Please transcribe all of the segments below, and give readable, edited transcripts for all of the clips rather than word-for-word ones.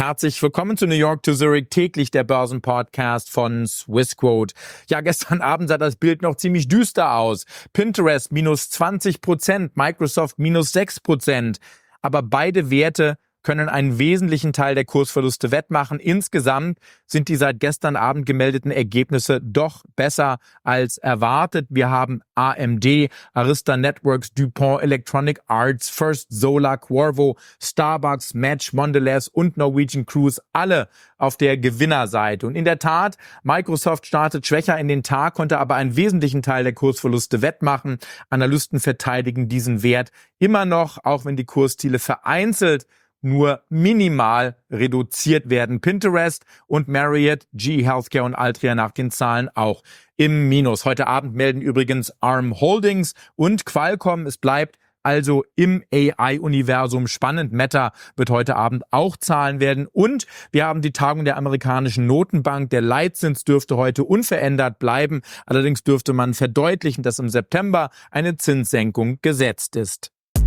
Herzlich willkommen zu New York to Zurich, täglich der Börsenpodcast von Swissquote. Ja, gestern Abend sah das Bild noch ziemlich düster aus. Pinterest minus 20%, Microsoft minus 6%. Aber beide Werte können einen wesentlichen Teil der Kursverluste wettmachen. Insgesamt sind die seit gestern Abend gemeldeten Ergebnisse doch besser als erwartet. Wir haben AMD, Arista Networks, DuPont, Electronic Arts, First Solar, Qorvo, Starbucks, Match, Mondelez und Norwegian Cruise alle auf der Gewinnerseite. Und in der Tat, Microsoft startet schwächer in den Tag, konnte aber einen wesentlichen Teil der Kursverluste wettmachen. Analysten verteidigen diesen Wert immer noch, auch wenn die Kursziele vereinzelt nur minimal reduziert werden. Pinterest und Marriott, GE Healthcare und Altria nach den Zahlen auch im Minus. Heute Abend melden übrigens ARM Holdings und Qualcomm. Es bleibt also im AI-Universum spannend. Meta wird heute Abend auch zahlen werden. Und wir haben die Tagung der amerikanischen Notenbank. Der Leitzins dürfte heute unverändert bleiben. Allerdings dürfte man verdeutlichen, dass im September eine Zinssenkung gesetzt ist.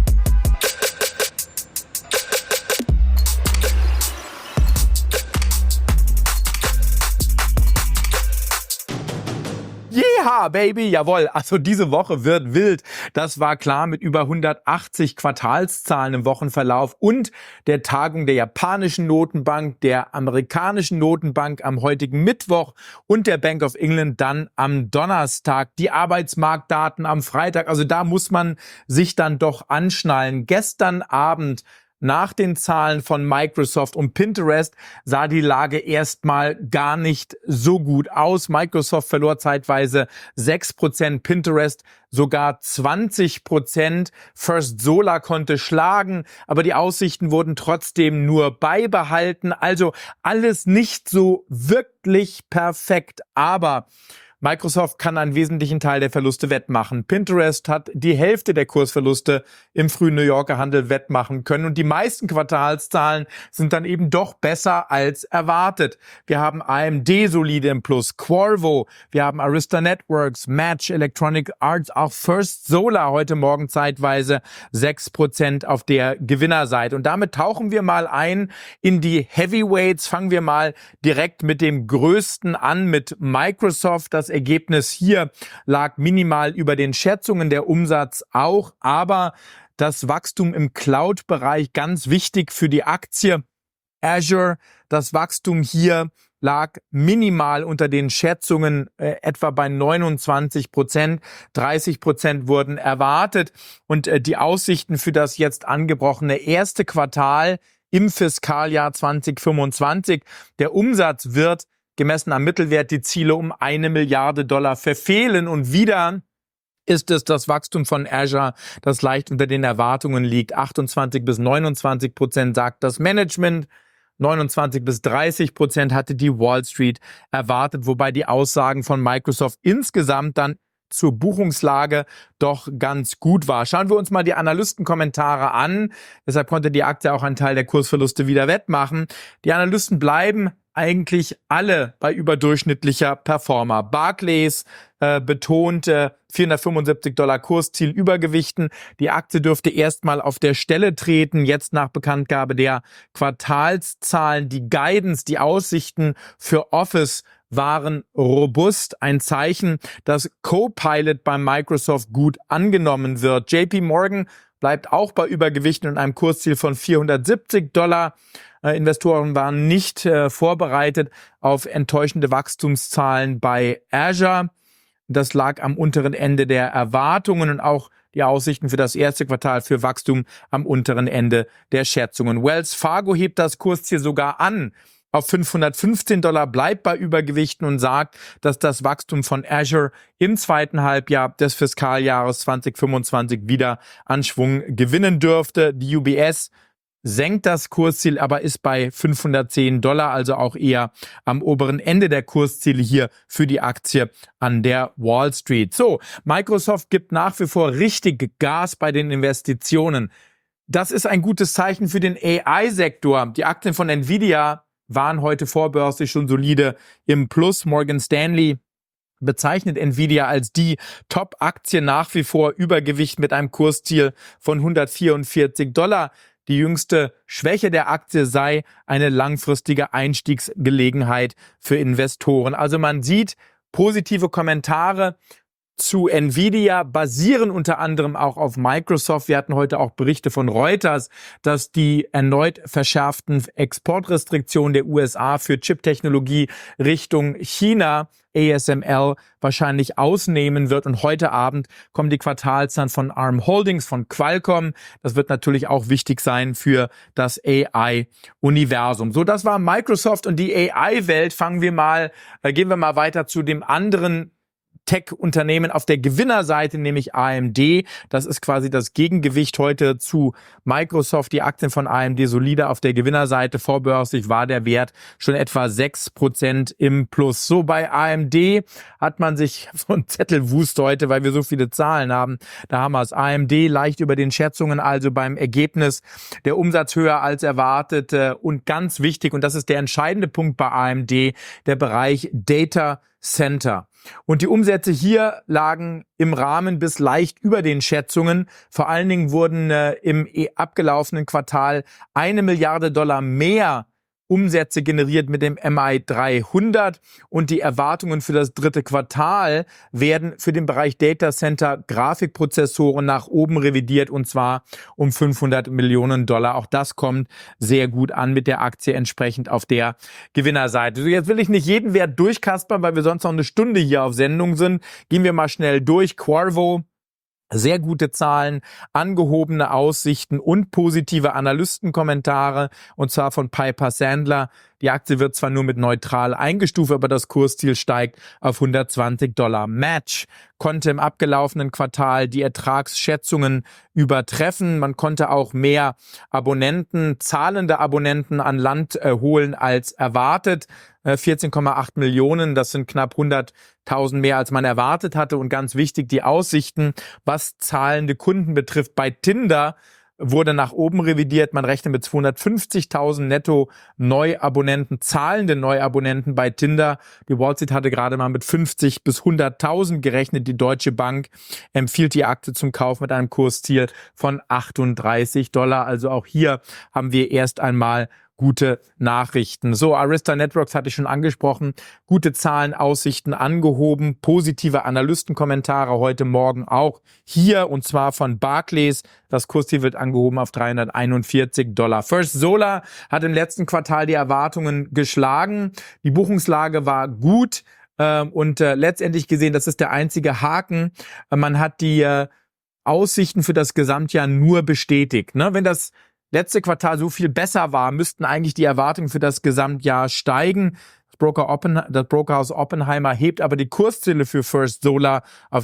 Ja, Baby, jawohl. Also diese Woche wird wild. Das war klar mit über 180 Quartalszahlen im Wochenverlauf und der Tagung der japanischen Notenbank, der amerikanischen Notenbank am heutigen Mittwoch und der Bank of England dann am Donnerstag. Die Arbeitsmarktdaten am Freitag. Also da muss man sich dann doch anschnallen. Gestern Abend nach den Zahlen von Microsoft und Pinterest sah die Lage erstmal gar nicht so gut aus. Microsoft verlor zeitweise 6%, Pinterest sogar 20%. First Solar konnte schlagen, aber die Aussichten wurden trotzdem nur beibehalten. Also alles nicht so wirklich perfekt, aber Microsoft kann einen wesentlichen Teil der Verluste wettmachen. Pinterest hat die Hälfte der Kursverluste im frühen New Yorker Handel wettmachen können und die meisten Quartalszahlen sind dann eben doch besser als erwartet. Wir haben AMD solide im Plus, Qorvo, wir haben Arista Networks, Match, Electronic Arts, auch First Solar heute Morgen zeitweise 6% auf der Gewinnerseite. Und damit tauchen wir mal ein in die Heavyweights. Fangen wir mal direkt mit dem Größten an, mit Microsoft. Das Ergebnis hier lag minimal über den Schätzungen, der Umsatz auch, aber das Wachstum im Cloud-Bereich ganz wichtig für die Aktie. Azure, das Wachstum hier lag minimal unter den Schätzungen, etwa bei 29%, 30% wurden erwartet und die Aussichten für das jetzt angebrochene erste Quartal im Fiskaljahr 2025, der Umsatz wird gemessen am Mittelwert die Ziele um $1 Milliarde verfehlen und wieder ist es das Wachstum von Azure, das leicht unter den Erwartungen liegt. 28-29% sagt das Management, 29-30% hatte die Wall Street erwartet, wobei die Aussagen von Microsoft insgesamt dann zur Buchungslage doch ganz gut war. Schauen wir uns mal die Analystenkommentare an. Deshalb konnte die Aktie auch einen Teil der Kursverluste wieder wettmachen. Die Analysten bleiben eigentlich alle bei überdurchschnittlicher Performer. Barclays betonte $475 Kursziel Übergewichten. Die Aktie dürfte erstmal auf der Stelle treten, jetzt nach Bekanntgabe der Quartalszahlen. Die Guidance, die Aussichten für Office waren robust. Ein Zeichen, dass Copilot bei Microsoft gut angenommen wird. JP Morgan bleibt auch bei Übergewichten und einem Kursziel von $470. Investoren waren nicht vorbereitet auf enttäuschende Wachstumszahlen bei Azure. Das lag am unteren Ende der Erwartungen und auch die Aussichten für das erste Quartal für Wachstum am unteren Ende der Schätzungen. Wells Fargo hebt das Kursziel sogar an auf $515, bleibt bei Übergewichten und sagt, dass das Wachstum von Azure im zweiten Halbjahr des Fiskaljahres 2025 wieder an Schwung gewinnen dürfte. Die UBS senkt das Kursziel, aber ist bei $510, also auch eher am oberen Ende der Kursziele hier für die Aktie an der Wall Street. So, Microsoft gibt nach wie vor richtig Gas bei den Investitionen. Das ist ein gutes Zeichen für den AI-Sektor. Die Aktien von Nvidia waren heute vorbörslich schon solide im Plus. Morgan Stanley bezeichnet Nvidia als die Top-Aktie nach wie vor, Übergewicht mit einem Kursziel von $144. die jüngste Schwäche der Aktie sei eine langfristige Einstiegsgelegenheit für Investoren. Also man sieht positive Kommentare zu Nvidia, basieren unter anderem auch auf Microsoft. Wir hatten heute auch Berichte von Reuters, dass die erneut verschärften Exportrestriktionen der USA für Chiptechnologie Richtung China, ASML, wahrscheinlich ausnehmen wird. Und heute Abend kommen die Quartalszahlen von ARM Holdings, von Qualcomm. Das wird natürlich auch wichtig sein für das AI-Universum. So, das war Microsoft und die AI-Welt. Gehen wir mal weiter zu dem anderen Tech-Unternehmen auf der Gewinnerseite, nämlich AMD. Das ist quasi das Gegengewicht heute zu Microsoft. Die Aktien von AMD solide auf der Gewinnerseite. Vorbörslich war der Wert schon etwa 6% im Plus. So, bei AMD hat man sich so einen Zettelwust heute, weil wir so viele Zahlen haben. Da haben wir es. AMD leicht über den Schätzungen, also beim Ergebnis der Umsatz höher als erwartet. Und ganz wichtig, und das ist der entscheidende Punkt bei AMD, der Bereich Data Center. Und die Umsätze hier lagen im Rahmen bis leicht über den Schätzungen. Vor allen Dingen wurden im abgelaufenen Quartal $1 Milliarde mehr Umsätze generiert mit dem MI300 und die Erwartungen für das dritte Quartal werden für den Bereich Data Center Grafikprozessoren nach oben revidiert und zwar um $500 Millionen. Auch das kommt sehr gut an mit der Aktie entsprechend auf der Gewinnerseite. So, jetzt will ich nicht jeden Wert durchkaspern, weil wir sonst noch eine Stunde hier auf Sendung sind. Gehen wir mal schnell durch. Qorvo. Sehr gute Zahlen, angehobene Aussichten und positive Analystenkommentare, und zwar von Piper Sandler. Die Aktie wird zwar nur mit neutral eingestuft, aber das Kursziel steigt auf $120. Match konnte im abgelaufenen Quartal die Ertragsschätzungen übertreffen. Man konnte auch mehr zahlende Abonnenten an Land holen als erwartet. 14,8 Millionen, das sind knapp 100.000 mehr, als man erwartet hatte. Und ganz wichtig, die Aussichten, was zahlende Kunden betrifft. Bei Tinder wurde nach oben revidiert. Man rechnet mit 250.000 netto Neuabonnenten, zahlende Neuabonnenten bei Tinder. Die Wall Street hatte gerade mal mit 50 bis 100.000 gerechnet. Die Deutsche Bank empfiehlt die Aktie zum Kauf mit einem Kursziel von $38. Also auch hier haben wir erst einmal gute Nachrichten. So, Arista Networks hatte ich schon angesprochen. Gute Zahlen, Aussichten angehoben. Positive Analystenkommentare heute Morgen auch hier, und zwar von Barclays. Das Kursziel wird angehoben auf $341. First Solar hat im letzten Quartal die Erwartungen geschlagen. Die Buchungslage war gut und letztendlich gesehen, das ist der einzige Haken. Man hat die Aussichten für das Gesamtjahr nur bestätigt. Wenn das letzte Quartal so viel besser war, müssten eigentlich die Erwartungen für das Gesamtjahr steigen. Das Brokerhaus Oppenheimer hebt aber die Kursziele für First Solar auf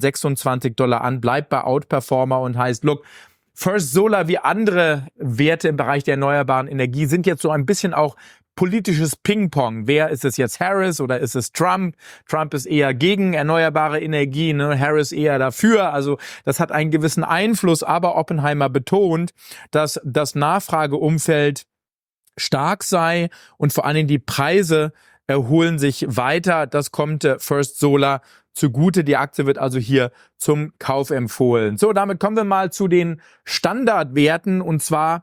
$326 an, bleibt bei Outperformer und heißt, look, First Solar wie andere Werte im Bereich der erneuerbaren Energie sind jetzt so ein bisschen auch politisches Ping-Pong. Wer ist es jetzt, Harris oder ist es Trump? Trump ist eher gegen erneuerbare Energie, Harris eher dafür. Also das hat einen gewissen Einfluss, aber Oppenheimer betont, dass das Nachfrageumfeld stark sei und vor allen Dingen die Preise erholen sich weiter. Das kommt First Solar zugute. Die Aktie wird also hier zum Kauf empfohlen. So, damit kommen wir mal zu den Standardwerten, und zwar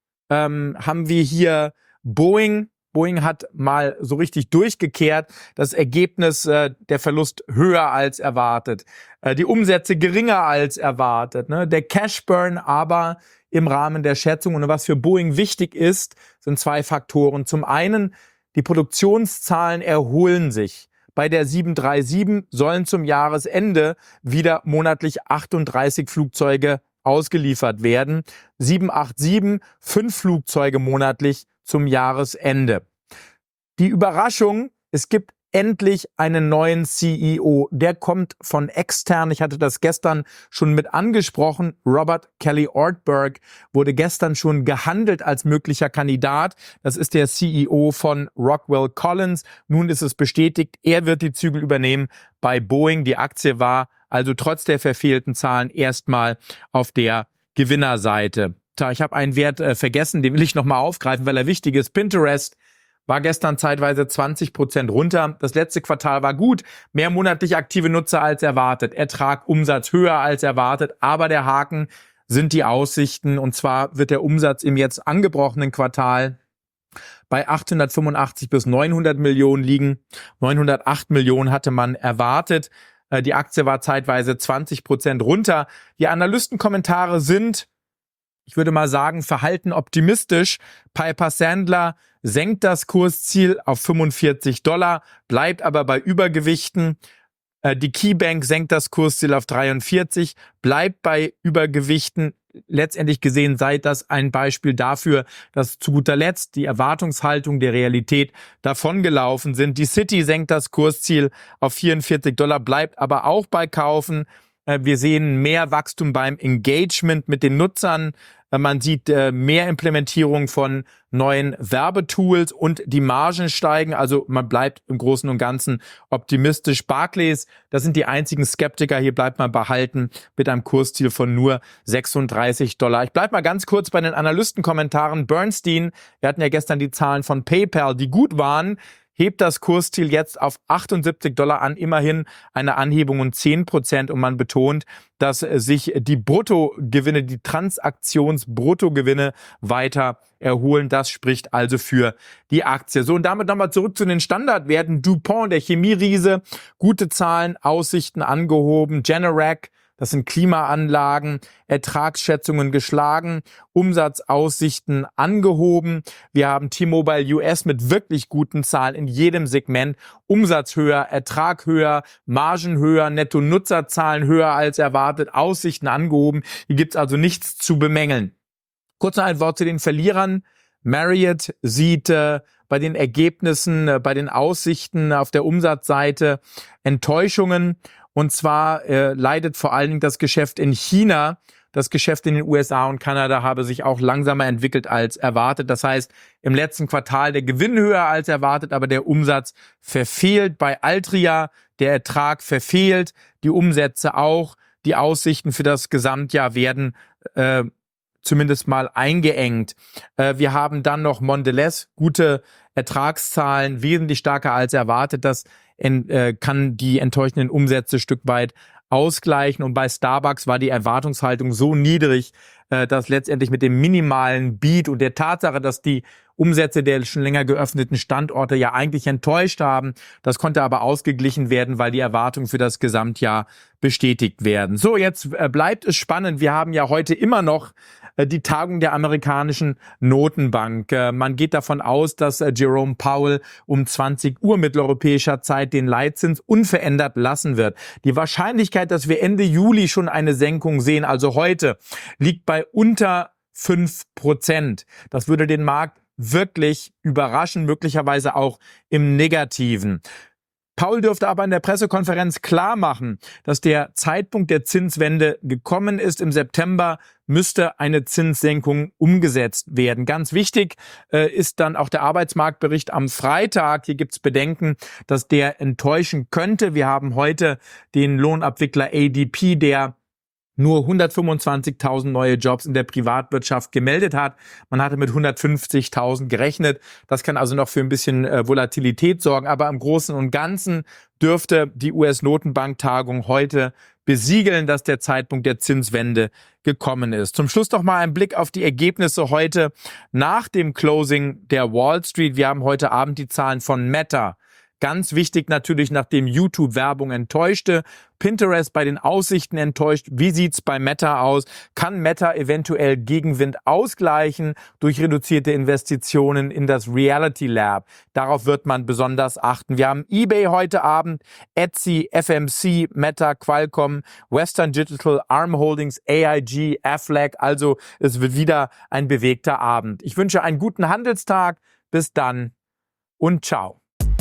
haben wir hier Boeing. Boeing hat mal so richtig durchgekehrt. Das Ergebnis, der Verlust höher als erwartet. Die Umsätze geringer als erwartet. Der Cashburn aber im Rahmen der Schätzung. Und was für Boeing wichtig ist, sind zwei Faktoren. Zum einen, die Produktionszahlen erholen sich. Bei der 737 sollen zum Jahresende wieder monatlich 38 Flugzeuge ausgeliefert werden. 787, 5 Flugzeuge monatlich zum Jahresende. Die Überraschung, es gibt endlich einen neuen CEO. Der kommt von extern. Ich hatte das gestern schon mit angesprochen. Robert Kelly Ortberg wurde gestern schon gehandelt als möglicher Kandidat. Das ist der CEO von Rockwell Collins. Nun ist es bestätigt, er wird die Zügel übernehmen bei Boeing. Die Aktie war also trotz der verfehlten Zahlen erstmal auf der Gewinnerseite. Ich habe einen Wert vergessen, den will ich nochmal aufgreifen, weil er wichtig ist. Pinterest war gestern zeitweise 20% runter. Das letzte Quartal war gut. Mehr monatlich aktive Nutzer als erwartet. Ertrag, Umsatz höher als erwartet. Aber der Haken, sind die Aussichten. Und zwar wird der Umsatz im jetzt angebrochenen Quartal bei 885 bis 900 Millionen liegen. 908 Millionen hatte man erwartet. Die Aktie war zeitweise 20% runter. Die Analystenkommentare sind, ich würde mal sagen, verhalten optimistisch. Piper Sandler senkt das Kursziel auf $45, bleibt aber bei Übergewichten. Die KeyBank senkt das Kursziel auf 43, bleibt bei Übergewichten. Letztendlich gesehen sei das ein Beispiel dafür, dass zu guter Letzt die Erwartungshaltung der Realität davongelaufen sind. Die Citi senkt das Kursziel auf $44, bleibt aber auch bei Kaufen. Wir sehen mehr Wachstum beim Engagement mit den Nutzern. Man sieht mehr Implementierung von neuen Werbetools und die Margen steigen. Also man bleibt im Großen und Ganzen optimistisch. Barclays, das sind die einzigen Skeptiker. Hier bleibt man behalten mit einem Kursziel von nur $36. Ich bleibe mal ganz kurz bei den Analystenkommentaren. Bernstein, wir hatten ja gestern die Zahlen von PayPal, die gut waren, hebt das Kursziel jetzt auf $78 an, immerhin eine Anhebung um 10%, und man betont, dass sich die Bruttogewinne, die Transaktionsbruttogewinne weiter erholen. Das spricht also für die Aktie. So, und damit nochmal zurück zu den Standardwerten. DuPont, der Chemieriese, gute Zahlen, Aussichten angehoben. Generac, das sind Klimaanlagen, Ertragsschätzungen geschlagen, Umsatzaussichten angehoben. Wir haben T-Mobile US mit wirklich guten Zahlen in jedem Segment. Umsatz höher, Ertrag höher, Margen höher, Netto-Nutzerzahlen höher als erwartet, Aussichten angehoben. Hier gibt's also nichts zu bemängeln. Kurz noch ein Wort zu den Verlierern. Marriott sieht bei den Ergebnissen, bei den Aussichten auf der Umsatzseite Enttäuschungen. Und zwar leidet vor allen Dingen das Geschäft in China. Das Geschäft in den USA und Kanada habe sich auch langsamer entwickelt als erwartet. Das heißt, im letzten Quartal der Gewinn höher als erwartet, aber der Umsatz verfehlt. Bei Altria der Ertrag verfehlt, die Umsätze auch. Die Aussichten für das Gesamtjahr werden zumindest mal eingeengt. Wir haben dann noch Mondelez, gute Ertragszahlen, wesentlich stärker als erwartet. Das kann die enttäuschenden Umsätze ein Stück weit ausgleichen. Und bei Starbucks war die Erwartungshaltung so niedrig, dass letztendlich mit dem minimalen Beat und der Tatsache, dass die Umsätze der schon länger geöffneten Standorte ja eigentlich enttäuscht haben, das konnte aber ausgeglichen werden, weil die Erwartungen für das Gesamtjahr bestätigt werden. So, jetzt bleibt es spannend. Wir haben ja heute immer noch die Tagung der amerikanischen Notenbank. Man geht davon aus, dass Jerome Powell um 20 Uhr mitteleuropäischer Zeit den Leitzins unverändert lassen wird. Die Wahrscheinlichkeit, dass wir Ende Juli schon eine Senkung sehen, also heute, liegt bei unter 5%. Das würde den Markt wirklich überraschen, möglicherweise auch im Negativen. Powell dürfte aber in der Pressekonferenz klar machen, dass der Zeitpunkt der Zinswende gekommen ist. Im September müsste eine Zinssenkung umgesetzt werden. Ganz wichtig ist dann auch der Arbeitsmarktbericht am Freitag. Hier gibt es Bedenken, dass der enttäuschen könnte. Wir haben heute den Lohnabwickler ADP, der nur 125.000 neue Jobs in der Privatwirtschaft gemeldet hat. Man hatte mit 150.000 gerechnet. Das kann also noch für ein bisschen Volatilität sorgen. Aber im Großen und Ganzen dürfte die US-Notenbank-Tagung heute besiegeln, dass der Zeitpunkt der Zinswende gekommen ist. Zum Schluss noch mal ein Blick auf die Ergebnisse heute nach dem Closing der Wall Street. Wir haben heute Abend die Zahlen von Meta. Ganz wichtig natürlich, nachdem YouTube Werbung enttäuschte, Pinterest bei den Aussichten enttäuscht. Wie sieht's bei Meta aus? Kann Meta eventuell Gegenwind ausgleichen durch reduzierte Investitionen in das Reality Lab? Darauf wird man besonders achten. Wir haben eBay heute Abend, Etsy, FMC, Meta, Qualcomm, Western Digital, ARM Holdings, AIG, Aflac. Also es wird wieder ein bewegter Abend. Ich wünsche einen guten Handelstag. Bis dann und ciao.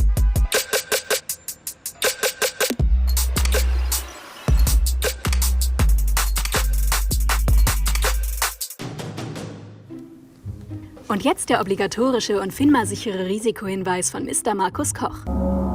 Und jetzt der obligatorische und FINMA-sichere Risikohinweis von Mr. Markus Koch.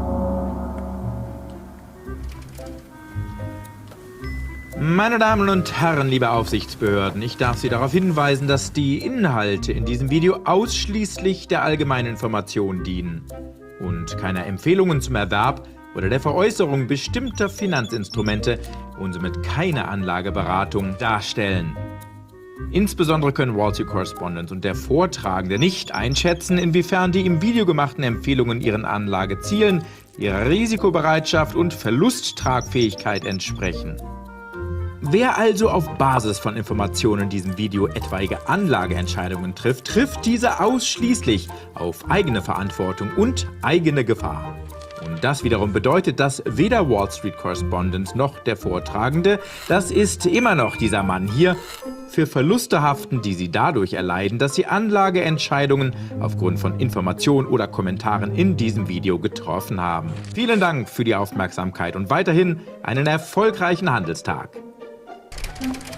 Meine Damen und Herren, liebe Aufsichtsbehörden, ich darf Sie darauf hinweisen, dass die Inhalte in diesem Video ausschließlich der allgemeinen Information dienen und keiner Empfehlungen zum Erwerb oder der Veräußerung bestimmter Finanzinstrumente und somit keine Anlageberatung darstellen. Insbesondere können Wall Street Correspondent und der Vortragende nicht einschätzen, inwiefern die im Video gemachten Empfehlungen ihren Anlagezielen, ihrer Risikobereitschaft und Verlusttragfähigkeit entsprechen. Wer also auf Basis von Informationen in diesem Video etwaige Anlageentscheidungen trifft, trifft diese ausschließlich auf eigene Verantwortung und eigene Gefahr. Und das wiederum bedeutet, dass weder Wall Street Correspondent noch der Vortragende, das ist immer noch dieser Mann hier, für Verluste haften, die sie dadurch erleiden, dass sie Anlageentscheidungen aufgrund von Informationen oder Kommentaren in diesem Video getroffen haben. Vielen Dank für die Aufmerksamkeit und weiterhin einen erfolgreichen Handelstag.